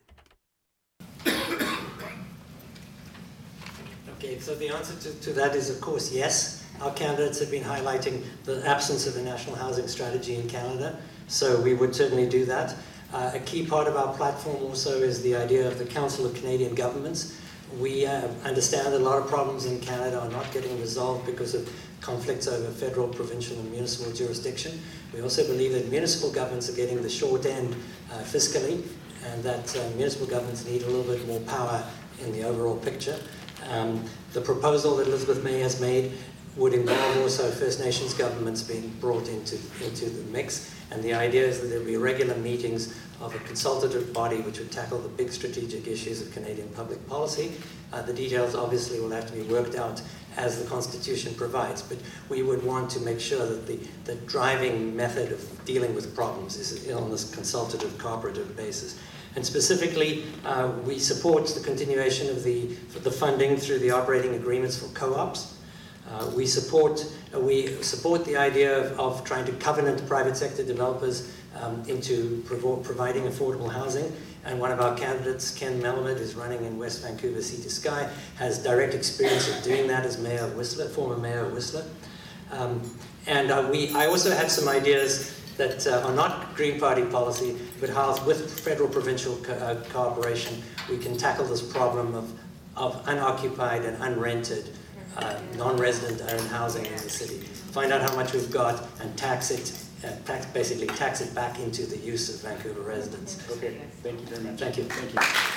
Okay, so the answer to, to that is, of course, yes. Our candidates have been highlighting the absence of a national housing strategy in Canada, so we would certainly do that. Uh, a key part of our platform also is the idea of the Council of Canadian Governments. We uh, understand that a lot of problems in Canada are not getting resolved because of conflicts over federal, provincial, and municipal jurisdiction. We also believe that municipal governments are getting the short end uh, fiscally, and that uh, municipal governments need a little bit more power in the overall picture. Um, the proposal that Elizabeth May has made would involve also First Nations governments being brought into, into the mix. And the idea is that there will be regular meetings of a consultative body which would tackle the big strategic issues of Canadian public policy. Uh, the details obviously will have to be worked out as the Constitution provides, but we would want to make sure that the, the driving method of dealing with problems is on this consultative, cooperative basis. And specifically, uh, we support the continuation of the, the funding through the operating agreements for co-ops. Uh, we support uh, we support the idea of, of trying to covenant private sector developers um, into provo- providing affordable housing. And one of our candidates, Ken Melamed, who's running in West Vancouver Sea to Sky, has direct experience of doing that as mayor of Whistler, former mayor of Whistler. Um, and uh, we I also have some ideas that uh, are not Green Party policy, but how with federal-provincial co- uh, cooperation we can tackle this problem of, of unoccupied and unrented uh, non-resident owned housing in the city. Find out how much we've got and tax it, uh, tax, basically tax it back into the use of Vancouver residents. Okay, thank you very much. Thank you. Thank you.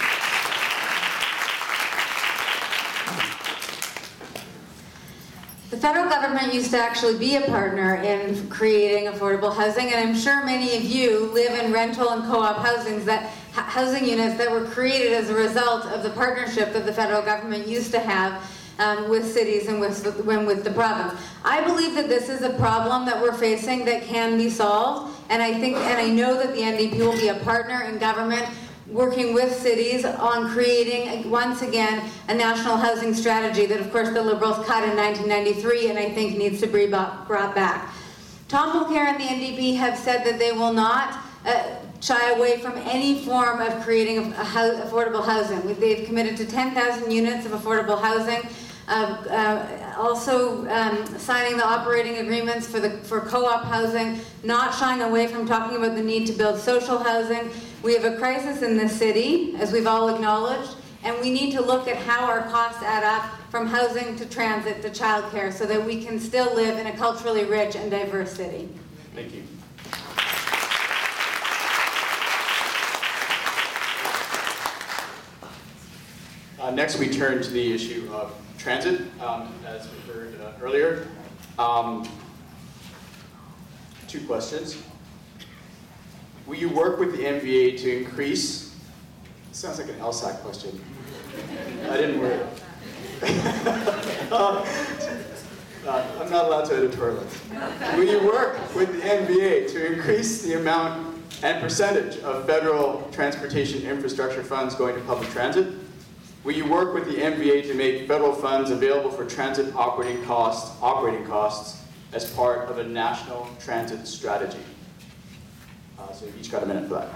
The federal government used to actually be a partner in creating affordable housing, and I'm sure many of you live in rental and co-op housings that housing units that were created as a result of the partnership that the federal government used to have um, with cities and with, with the province. I believe that this is a problem that we're facing that can be solved, and I think, and I know that the N D P will be a partner in government working with cities on creating, once again, a national housing strategy that, of course, the Liberals cut in nineteen ninety-three and I think needs to be brought back. Tom Mulcair and the N D P have said that they will not uh, shy away from any form of creating a, a house, affordable housing. They've committed to ten thousand units of affordable housing, uh, uh, also um, signing the operating agreements for, the, for co-op housing, not shying away from talking about the need to build social housing. We have a crisis in this city, as we've all acknowledged, and we need to look at how our costs add up from housing to transit to childcare, so that we can still live in a culturally rich and diverse city. Thank you. Uh, next, we turn to the issue of transit, um, as we heard uh, earlier. Um, two questions. Will you work with the M V A to increase? Sounds like an L S A C question. I didn't work. uh, uh, I'm not allowed to editorialize. Will you work with the M V A to increase the amount and percentage of federal transportation infrastructure funds going to public transit? Will you work with the M V A to make federal funds available for transit operating costs, operating costs as part of a national transit strategy? Uh, so you've each got a minute for that.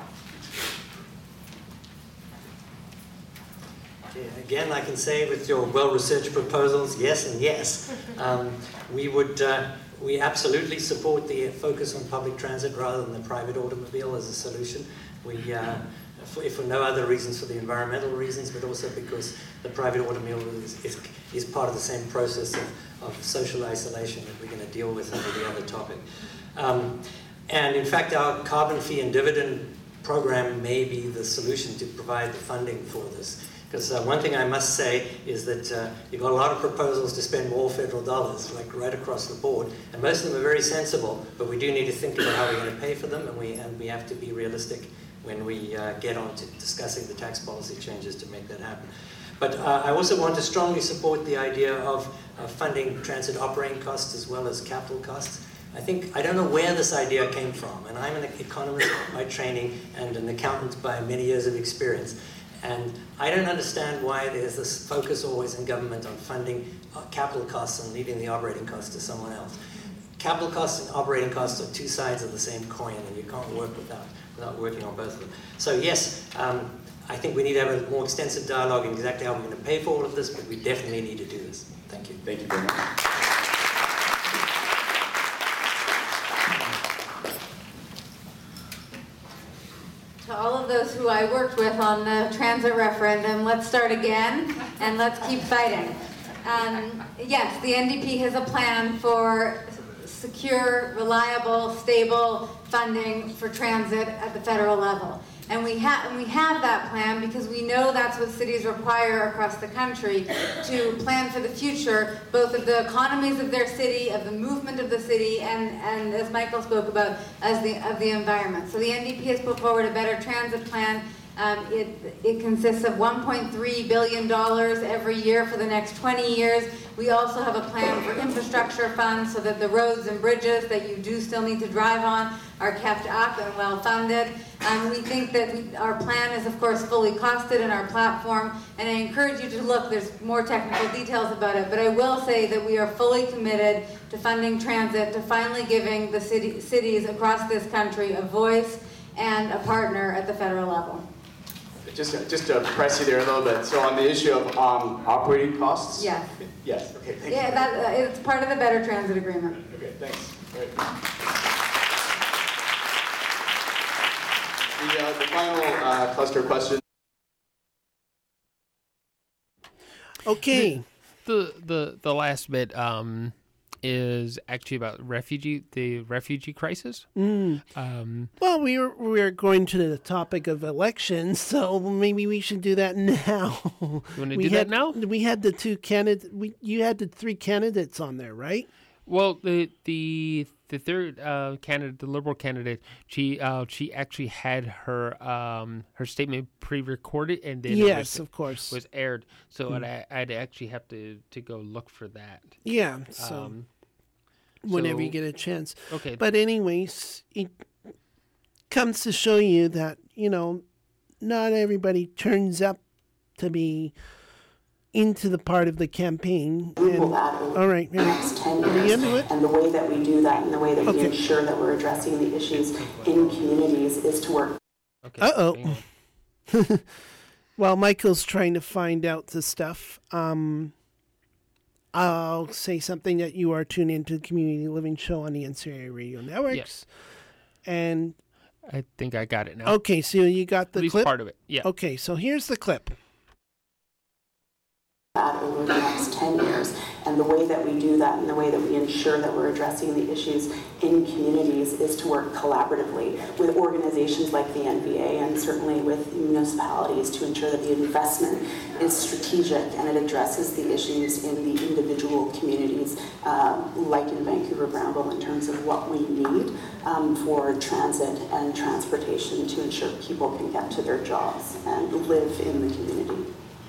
Okay, again, I can say with your well-researched proposals, yes and yes. Um, we would, uh, we absolutely support the focus on public transit rather than the private automobile as a solution. We, uh, for, if for no other reasons, for the environmental reasons, but also because the private automobile is, is, is part of the same process of, of social isolation that we're going to deal with under the other topic. Um, and in fact, our carbon fee and dividend program may be the solution to provide the funding for this. Because uh, one thing I must say is that uh, you've got a lot of proposals to spend more federal dollars, like right across the board, and most of them are very sensible, but we do need to think about how we're going to pay for them, and we, and we have to be realistic when we uh, get on to discussing the tax policy changes to make that happen. But uh, I also want to strongly support the idea of uh, funding transit operating costs as well as capital costs. I think, I don't know where this idea came from, and I'm an economist by training and an accountant by many years of experience. And I don't understand why there's this focus always in government on funding uh, capital costs and leaving the operating costs to someone else. Capital costs and operating costs are two sides of the same coin, and you can't work without, without working on both of them. So yes, um, I think we need to have a more extensive dialogue on exactly how we're going to pay for all of this, but we definitely need to do this. Thank you. Thank you very much. To all of those who I worked with on the transit referendum, let's start again and let's keep fighting. Um, yes, the N D P has a plan for secure, reliable, stable funding for transit at the federal level. And we, ha we have that plan because we know that's what cities require across the country to plan for the future, both of the economies of their city, of the movement of the city, and, and as Michael spoke about, as the, of the environment. So the N D P has put forward a better transit plan. Um, it, it consists of one point three billion dollars every year for the next twenty years. We also have a plan for infrastructure funds so that the roads and bridges that you do still need to drive on are kept up and well funded. Um, we think that we, our plan is, of course, fully costed in our platform, and I encourage you to look. There's more technical details about it, but I will say that we are fully committed to funding transit, to finally giving the city, cities across this country a voice and a partner at the federal level. Just, just to press you there a little bit. So on the issue of um, operating costs? Yes. Yes, okay, thank yeah, you. That, uh, it's part of the Better Transit Agreement. Okay, thanks. Right. The, uh, the final uh, cluster question. Okay. The, the, the last bit um, is actually about refugee, the refugee crisis. Mm. Um, well, we were we are going to the topic of elections, so maybe we should do that now. You want to we do had, that now? We had the two candidates. We you had the three candidates on there, right? Well, the the the third uh, candidate, the Liberal candidate, she uh, she actually had her um, her statement pre-recorded and then yes, it was, of course, was aired. So Hmm. I'd, I'd actually have to, to go look for that. Yeah. So Um, whenever so- you get a chance. Okay. But anyways, it comes to show you that you know not everybody turns up to be into the part of the campaign. We And- will add over all right, the next ten Are we years. into it? And the way that we do that and the way that we Okay. ensure that we're addressing the issues in communities is to work. Okay. Uh-oh. While Michael's trying to find out the stuff, um, I'll say something that you are tuned into the Community Living Show on the N C A A Radio Networks. Yes. And I think I got it now. okay, so you got the At least clip? part of it, yeah. Okay, so here's the clip. that over the next ten years. And the way that we do that and the way that we ensure that we're addressing the issues in communities is to work collaboratively with organizations like the N V A and certainly with municipalities to ensure that the investment is strategic and it addresses the issues in the individual communities, uh, like in Vancouver Granville, in terms of what we need um, for transit and transportation to ensure people can get to their jobs and live in the community.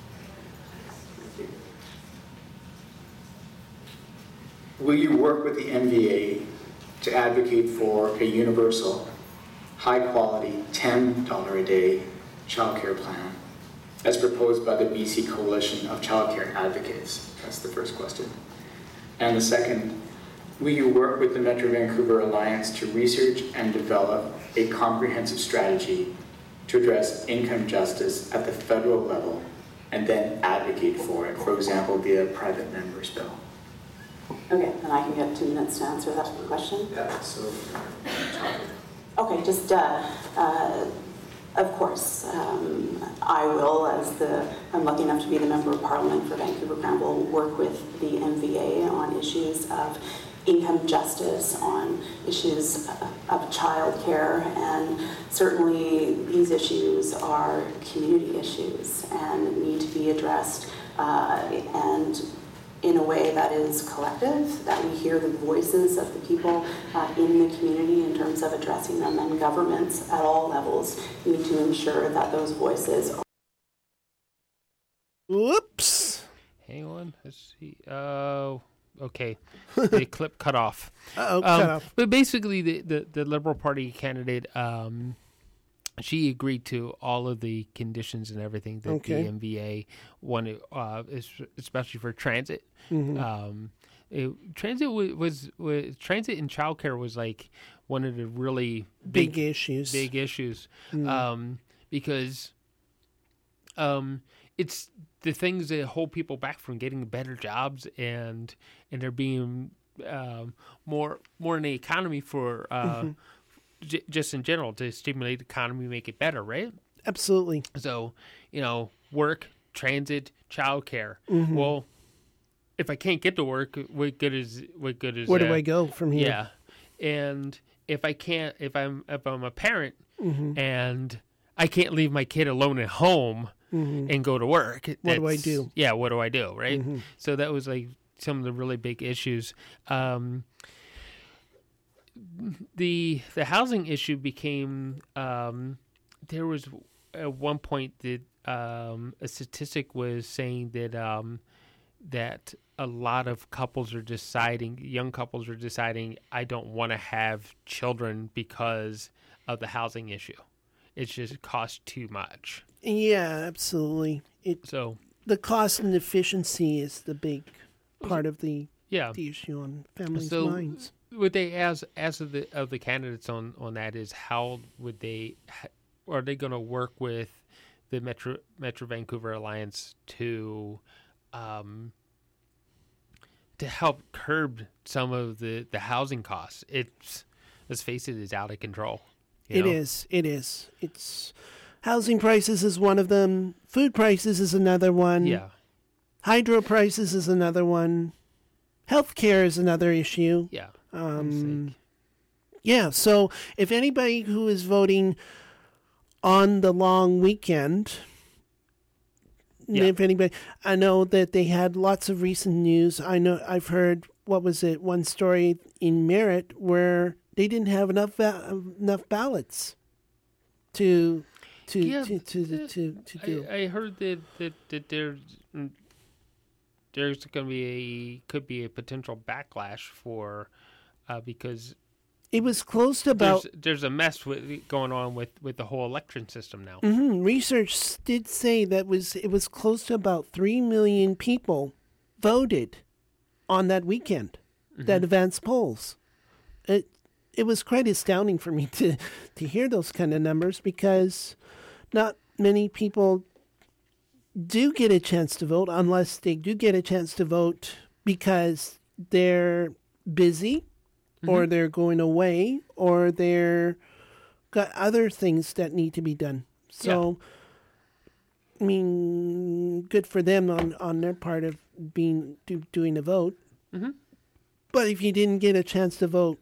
Will you work with the N V A to advocate for a universal, high-quality, ten dollars a day childcare plan as proposed by the B C Coalition of Childcare Advocates? That's the first question. And the second, will you work with the Metro Vancouver Alliance to research and develop a comprehensive strategy to address income justice at the federal level and then advocate for it, for example, via private member's bill? Okay, and I can get two minutes to answer that question. Yeah, so. Okay, just, uh, uh, of course, um, I will, as the, I'm lucky enough to be the Member of Parliament for Vancouver Granville, work with the N V A on issues of income justice, on issues of childcare, and certainly these issues are community issues and need to be addressed uh, and in a way that is collective, that we hear the voices of the people uh, in the community in terms of addressing them, and governments at all levels need to ensure that those voices are. Whoops. Hang on. Let's see. Oh, uh, okay. The clip cut off. Uh-oh, um, cut off. But basically, the, the, the Liberal Party candidate, um, she agreed to all of the conditions and everything that Okay. the M V A wanted, uh, especially for transit. Mhm. Um, it, transit was, was, was transit and childcare was like one of the really Big big, issues. Big issues, Mm. um, because um, it's the things that hold people back from getting better jobs, and and there being um, more more in the economy for. Uh, Mhm. J- just in general to stimulate the economy, make it better, right? Absolutely. So, you know, work, transit, childcare. Mhm. Well, if I can't get to work, what good is what good is Where do that? I go from here? Yeah, and if I can't, if I'm if I'm a parent Mhm. and I can't leave my kid alone at home Mhm. and go to work, What do I that's- do? Yeah, what do I do, right? Mhm. So that was like some of the really big issues. Um, the the housing issue became um, there was at one point that um, a statistic was saying that um, that a lot of couples are deciding, young couples are deciding, I don't want to have children because of the housing issue. It's just cost too much. Yeah, absolutely. It So the cost and efficiency is the big part of the Yeah. the issue on families' so minds. would they as as of the of the candidates on on that is how would they are they going to work with the Metro Metro Vancouver Alliance to um to help curb some of the the housing costs? It's, let's face it, is out of control. you It know? is. It is. It's housing prices is one of them. Food prices is another one. Yeah. Hydro prices is another one. Healthcare is another issue. Yeah. Um, yeah. So if anybody who is voting on the long weekend, Yeah. if anybody, I know that they had lots of recent news. I know I've heard, what was it, one story in Merritt where they didn't have enough va- enough ballots to to Yeah, to, to, to, to do. I, I heard that that, that there's mm, there's going to be a could be a potential backlash for uh, because It was close to about. there's, there's a mess with, going on with, with the whole election system now. hmm Research did say that was it was close to about three million people voted on that weekend. That Mhm. advanced polls. It it was quite astounding for me to to hear those kind of numbers because not many people do get a chance to vote unless they do get a chance to vote because they're busy or Mhm. they're going away or they're got other things that need to be done. So I mean, good for them on, on their part of being do, doing a vote. Mm-hmm. But if you didn't get a chance to vote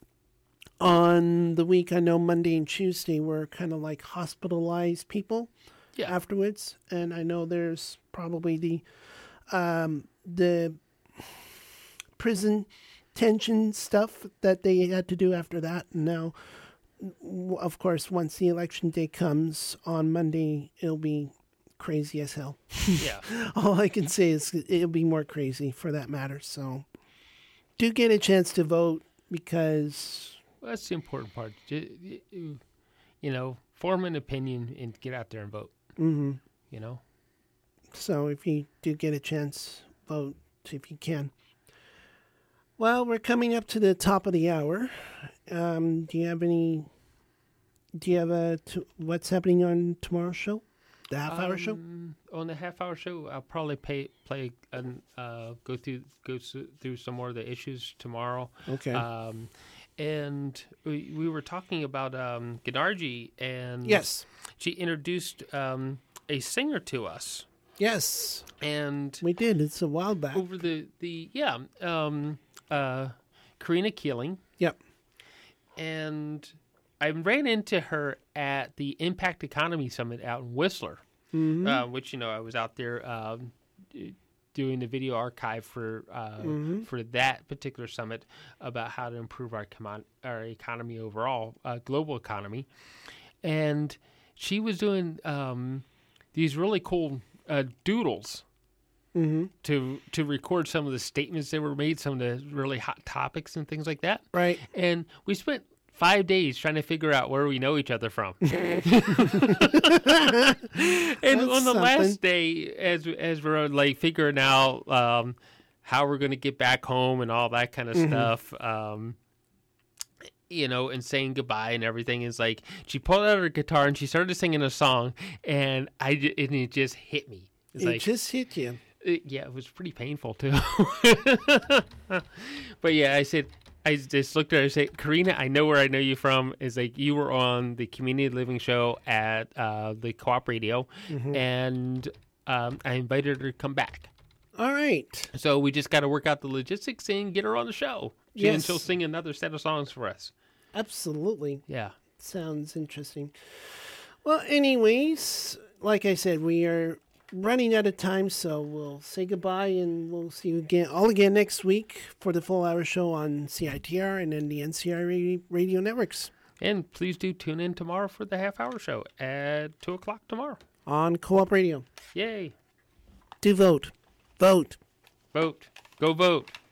on the week, I know Monday and Tuesday were kind of like hospitalized people yeah. afterwards. And I know there's probably the um, the prison tension stuff that they had to do after that. And now, of course, once the election day comes on Monday, it'll be crazy as hell. Yeah. All I can say is it'll be more crazy for that matter. So do get a chance to vote because... Well, that's the important part. You, you know, form an opinion and get out there and vote. Mm-hmm. You know? So if you do get a chance, vote if you can. Well, we're coming up to the top of the hour. Um, do you have any... Do you have a... T- what's happening on tomorrow's show? The half-hour um, show? On the half-hour show, I'll probably pay, play and uh, go through go through some more of the issues tomorrow. Okay. Um, and we, we were talking about um, Gennarji, and yes, she introduced um, a singer to us. Yes, and we did. It's a while back. Over the the yeah, um, uh, Karina Keeling. Yep. And I ran into her at the Impact Economy Summit out in Whistler, mm-hmm. uh, which, you know, I was out there um, doing the video archive for uh, mm-hmm. for that particular summit about how to improve our, com- our economy overall, uh, global economy. And she was doing um, these really cool uh, doodles mm-hmm. to to record some of the statements that were made, some of the really hot topics and things like that. Right. And we spent five days trying to figure out where we know each other from. and That's on the something. last day, as as we're like figuring out um, how we're going to get back home and all that kind of Mm-hmm. stuff, um, you know, and saying goodbye and everything, is like she pulled out her guitar and she started singing a song, and I ju- and it just hit me. It's it like, just hit you. It, yeah, it was pretty painful too. But yeah, I said. I just looked at her and said, Karina, I know where I know you from. Is like you were on the community living show at uh, the Co-op Radio, Mhm. and um, I invited her to come back. All right. So we just got to work out the logistics and get her on the show. She, Yes. And she'll sing another set of songs for us. Absolutely. Yeah. Sounds interesting. Well, anyways, like I said, we are running out of time, so we'll say goodbye and we'll see you again, all again next week for the full hour show on C I T R and then the N C R radio, radio networks. And please do tune in tomorrow for the half hour show at two o'clock tomorrow. On Co-op Radio. Yay. Do vote. Vote. Vote. Go vote.